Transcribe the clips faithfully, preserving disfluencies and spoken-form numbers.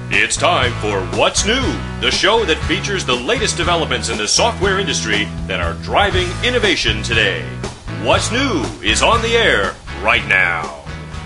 It's time for What's New, the show that features the latest developments in the software industry that are driving innovation today. What's New is on the air right now.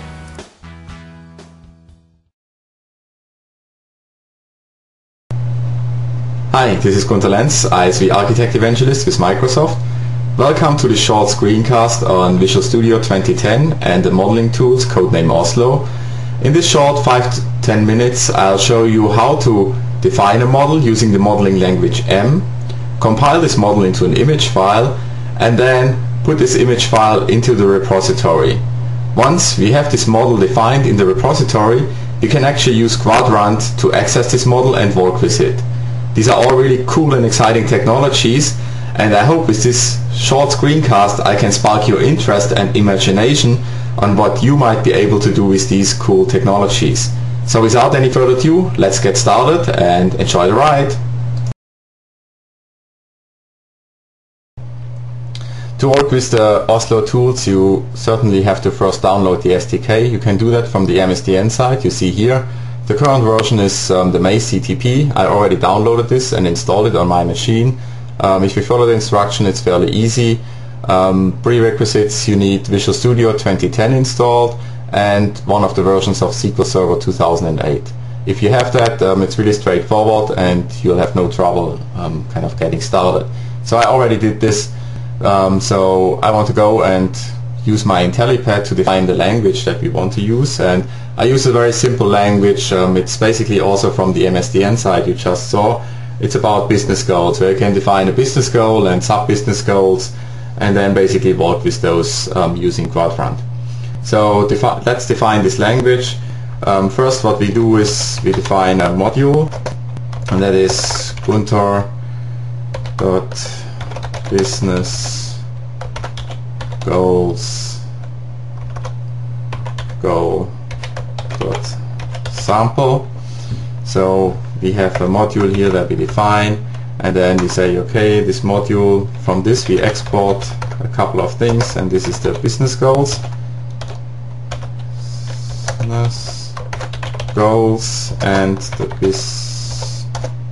Hi, this is Gunter Lenz, I S V Architect Evangelist with Microsoft. Welcome to the short screencast on Visual Studio twenty ten and the modeling tools codename Oslo. In this short five to ten minutes I'll show you how to define a model using the modeling language M, compile this model into an image file, and then put this image file into the repository. Once we have this model defined in the repository, you can actually use Quadrant to access this model and work with it. These are all really cool and exciting technologies, and I hope with this short screencast I can spark your interest and imagination on what you might be able to do with these cool technologies. So without any further ado, let's get started and enjoy the ride! To work with the Oslo tools, you certainly have to first download the S D K. You can do that from the M S D N site you see here. The current version is um, the Maze C T P. I already downloaded this and installed it on my machine. Um, if you follow the instruction, it's fairly easy. Um, prerequisites: you need Visual Studio twenty ten installed and one of the versions of S Q L Server two thousand eight. If you have that, um, it's really straightforward and you'll have no trouble um, kind of getting started. So I already did this, um, so I want to go and use my IntelliPad to define the language that we want to use, and I use a very simple language. Um, it's basically also from the M S D N side you just saw. It's about business goals, where you can define a business goal and sub-business goals, and then basically work with those um, using Quadrant. So defi let's define this language. Um, first what we do is we define a module, and that is Gunter dot business goals go dot sample. So we have a module here that we define, and then we say, okay, this module, from this we export a couple of things, and this is the business goals. Business goals and the business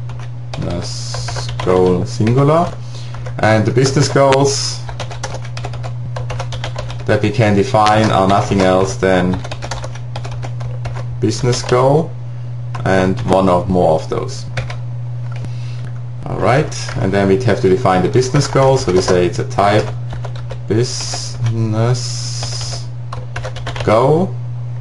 goal singular. And the business goals that we can define are nothing else than business goal and one or more of those. Alright, and then we have to define the business goal, so we say it's a type business goal.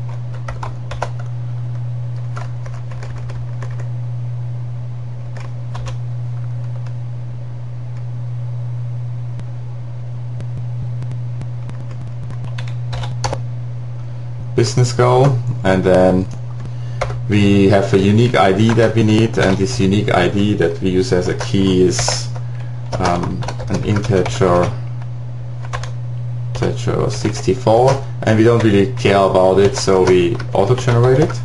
Business goal, and then we have a unique I D that we need, and this unique I D that we use as a key is um, an integer, integer sixty-four, and we don't really care about it, so we auto-generate it.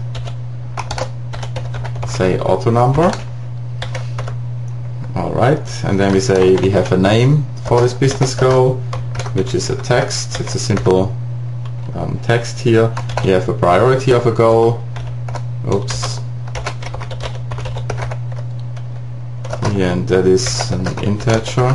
Say auto number. Alright, and then we say we have a name for this business goal, which is a text. It's a simple um, text here. We have a priority of a goal. Oops. And that is an integer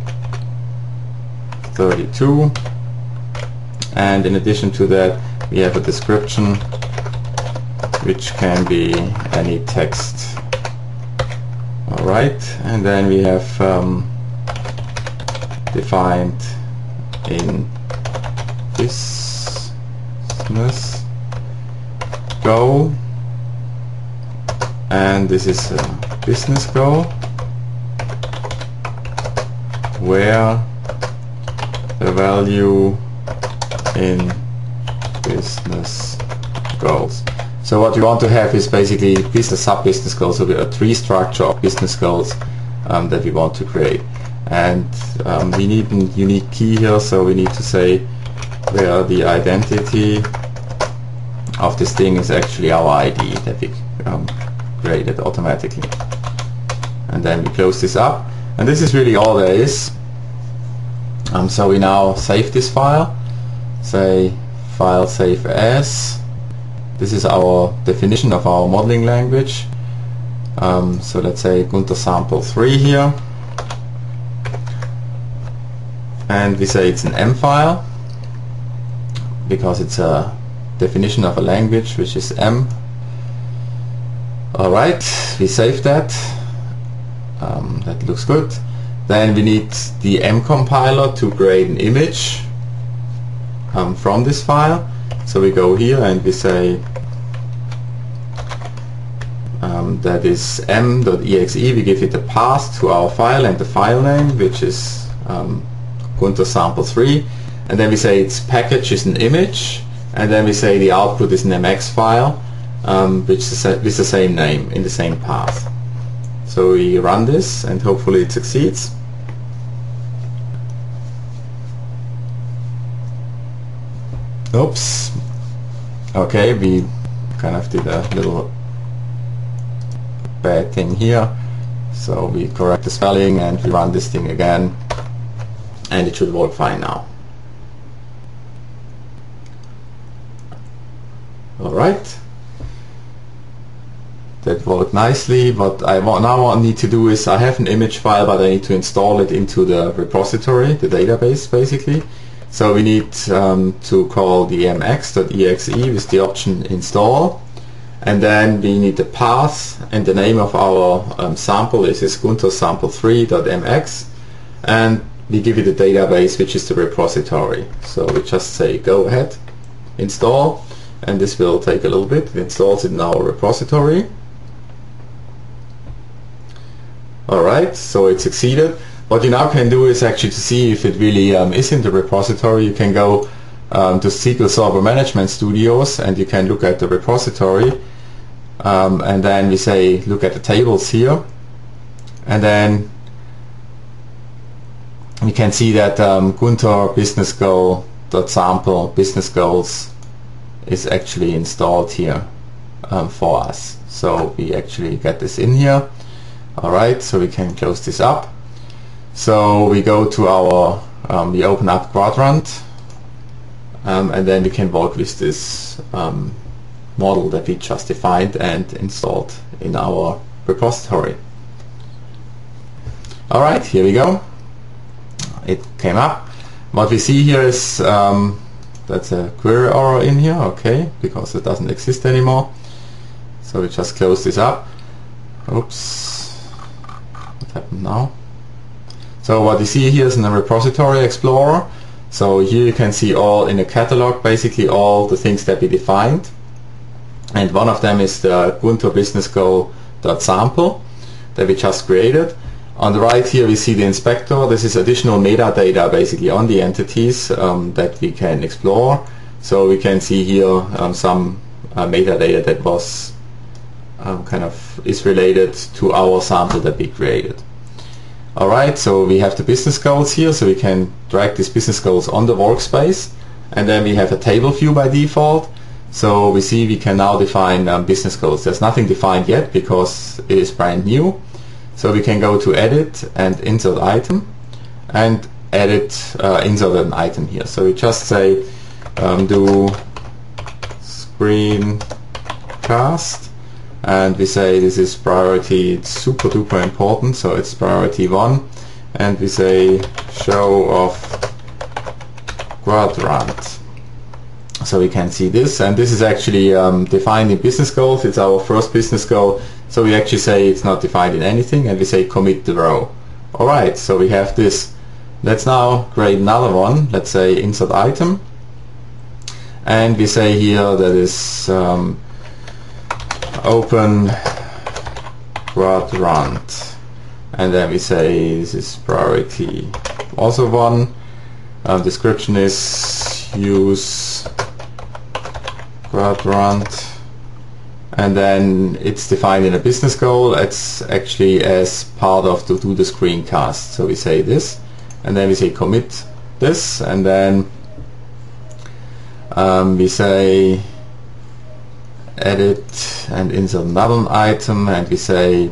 thirty-two, and in addition to that we have a description which can be any text. Alright, and then we have um, defined in business goal, and this is a business goal where the value in business goals. So what you want to have is basically business sub-business goals, so we have a tree structure of business goals um, that we want to create. And um, we need a unique key here, so we need to say where the identity of this thing is actually our I D that we um, created automatically. And then we close this up, and this is really all there is. Um, so we now save this file, say file save as, this is our definition of our modeling language. Um, so let's say Gunter sample three here, and we say it's an M file because it's a definition of a language which is M. Alright, we save that. Um, that looks good. Then we need the M compiler to create an image um, from this file. So we go here and we say um, that is m.exe. We give it a path to our file and the file name, which is um, Gunter sample three, and then we say its package is an image, and then we say the output is an M X file um, which is with the same name in the same path. So we run this and hopefully it succeeds. Oops. Okay, we kind of did a little bad thing here. So we correct the spelling and we run this thing again, and it should work fine now. Alright. That worked nicely. What I want, now what I need to do is I have an image file, but I need to install it into the repository, the database basically. So we need um, to call the mx.exe with the option install, and then we need the path, and the name of our um, sample is, is Gunter sample three.mx, and we give it a database which is the repository. So we just say go ahead, install, and this will take a little bit. It installs it in our repository. Alright, so it succeeded. What you now can do is actually to see if it really um, is in the repository. You can go um, to S Q L Server Management Studios and you can look at the repository, um, and then we say look at the tables here, and then we can see that um, Gunter business goal dot sample business goals is actually installed here um, for us. So we actually get this in here. Alright, so we can close this up. So we go to our, um, we open up Quadrant, um, and then we can work with this um, model that we just defined and installed in our repository. Alright, here we go. It came up. What we see here is um, that's a query error in here, okay, because it doesn't exist anymore. So we just close this up. Oops, what happened now? So what you see here is in the repository explorer. So here you can see all in a catalog, basically all the things that we defined. And one of them is the Gunter business goal.sample that we just created. On the right here we see the inspector. This is additional metadata basically on the entities um, that we can explore. So we can see here um, some uh, metadata that was um, kind of is related to our sample that we created. Alright, so we have the business goals here, so we can drag these business goals on the workspace, and then we have a table view by default. So we see we can now define um, business goals. There's nothing defined yet because it is brand new. So we can go to edit and insert item, and edit uh, insert an item here. So we just say um, do screencast, and we say this is priority, it's super duper important, so it's priority one, and we say show of quadrant. So we can see this, and this is actually um, defined in business goals. It's our first business goal, so we actually say it's not defined in anything, and we say commit the row. Alright, so we have this. Let's now create another one. Let's say insert item, and we say here that is um, open quadrant, and then we say this is priority also one. Uh, description is use quadrant, and then it's defined in a business goal. It's actually as part of to do the screencast. So we say this, and then we say commit this, and then um, we say edit and insert another item, and we say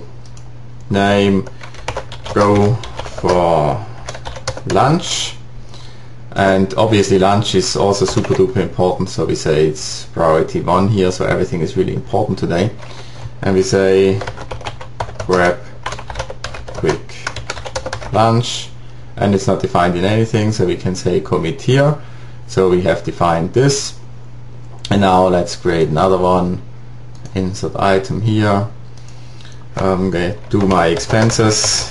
name go for lunch, And obviously lunch is also super duper important, so we say it's priority one here, so everything is really important today. And we say grab quick lunch, and it's not defined in anything, so we can say commit here. So we have defined this, and now let's create another one. Insert item here. I'm going to do my expenses,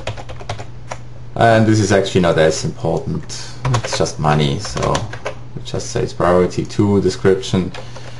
and this is actually not as important, it's just money, so it just says priority two description,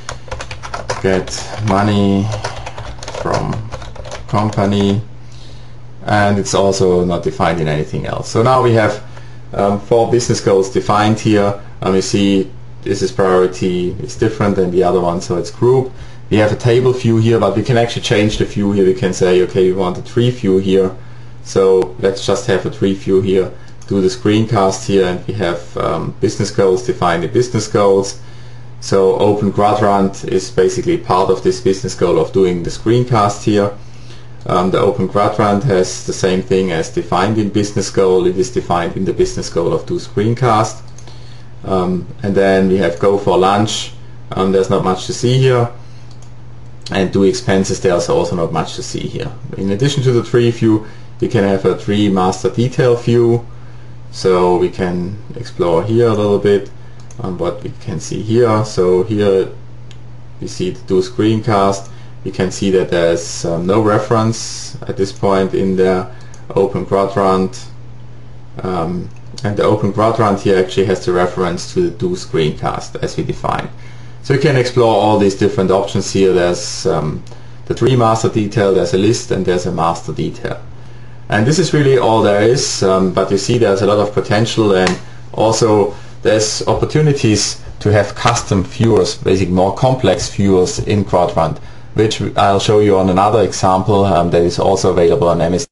get money from company, and it's also not defined in anything else. So now we have um, four business goals defined here, and we see this is priority, it's different than the other one, so it's group. We have a table view here, but we can actually change the view here. We can say, okay, we want a tree view here, so let's just have a tree view here, do the screencast here, and we have um, business goals defined in business goals. So open quadrant is basically part of this business goal of doing the screencast here. Um, the open quadrant has the same thing as defined in business goal. It is defined in the business goal of do screencast. Um, and then we have go for lunch. Um, there's not much to see here. And do expenses, there's also not much to see here. In addition to the tree view, we can have a tree master detail view. So we can explore here a little bit on what we can see here. So here we see the do screencast. You can see that there's um, no reference at this point in the open quadrant. Um, and the open quadrant here actually has the reference to the do screencast as we defined. So you can explore all these different options here. There's um, the tree master detail, there's a list, and there's a master detail. And this is really all there is, um, but you see there's a lot of potential, and also there's opportunities to have custom viewers, basically more complex viewers in Quadrant, which I'll show you on another example um, that is also available on M S D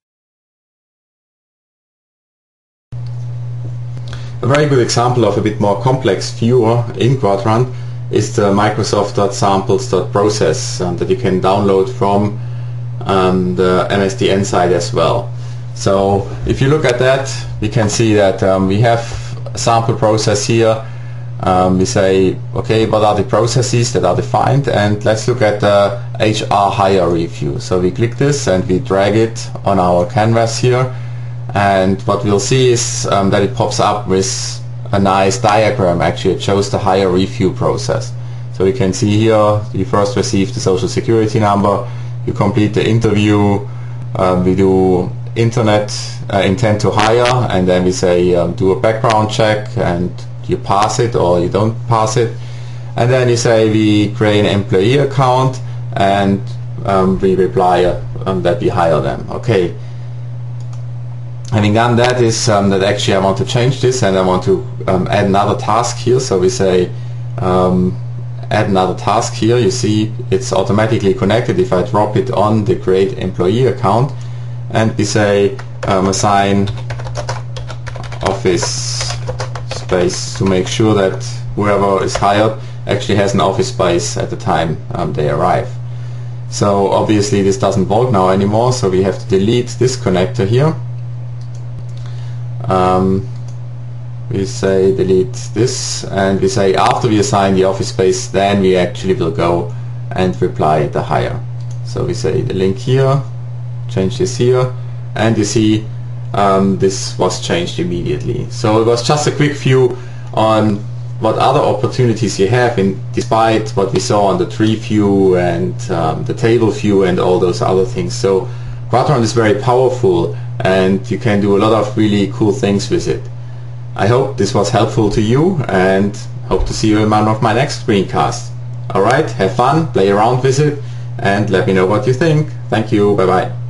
N. A very good example of a bit more complex viewer in Quadrant is the Microsoft.samples.process um, that you can download from um, the M S D N site as well. So if you look at that, you can see that um, we have a sample process here. Um, we say, okay, what are the processes that are defined, and let's look at the H R hire review. So we click this and we drag it on our canvas here, and what we'll see is um, that it pops up with a nice diagram. Actually, it shows the hire review process. So you can see here, you first receive the social security number, you complete the interview, uh, we do internet uh, intent to hire, and then we say um, do a background check, and you pass it or you don't pass it, and then you say we create an employee account, and um, we reply uh, um, that we hire them. Okay. Having done that is um, that actually I want to change this, and I want to um, add another task here. So we say um, add another task here. You see it's automatically connected if I drop it on the create employee account, and we say um, assign office space to make sure that whoever is hired actually has an office space at the time um, they arrive. So obviously this doesn't work now anymore, so we have to delete this connector here. Um, we say delete this, and we say after we assign the office space, then we actually will go and reply the hire. So we say the link here, change this here, and you see um, this was changed immediately. So it was just a quick view on what other opportunities you have, in despite what we saw on the tree view and um, the table view and all those other things. So Quadrant is very powerful, and you can do a lot of really cool things with it. I hope this was helpful to you, and hope to see you in one of my next screencasts. Alright, have fun, play around with it, and let me know what you think. Thank you, bye bye.